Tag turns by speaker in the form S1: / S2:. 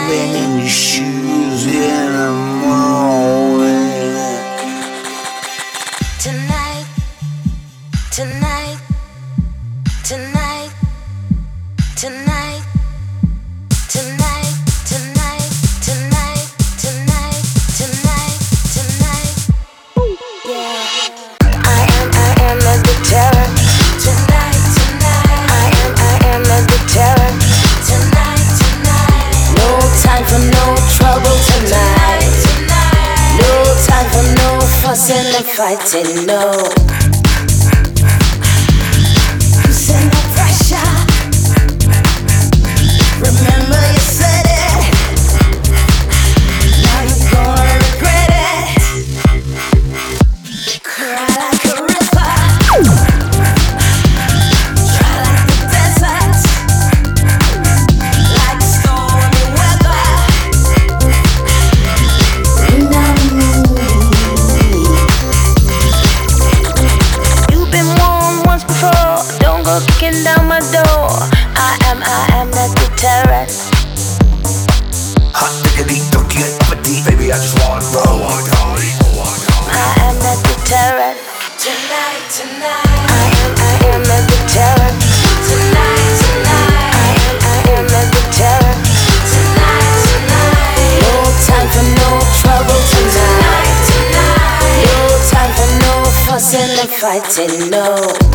S1: Stepping in your shoes in the morning.
S2: Tonight, tonight, tonight, tonight, tonight, tonight, tonight, tonight, tonight, tonight. Yeah. I am the terror. Tonight, tonight. I am the terror. Tonight, tonight. No time for no trouble tonight. No time for no fussing and fighting, no. Send no pressure. Remember you said it. Now you're gonna regret it. Cry like a river. Dry like the desert. Like stormy weather. You've been warned once before. Don't go kicking down my door. I am the deterrent.
S1: Hot diggity, don't get uppity. Baby, I just wanna roll.
S2: I am the deterrent. Tonight, tonight. I am the deterrent. Tonight, tonight. I am the deterrent. Tonight, tonight. No time for no trouble tonight. No time for no fussing and fighting, no.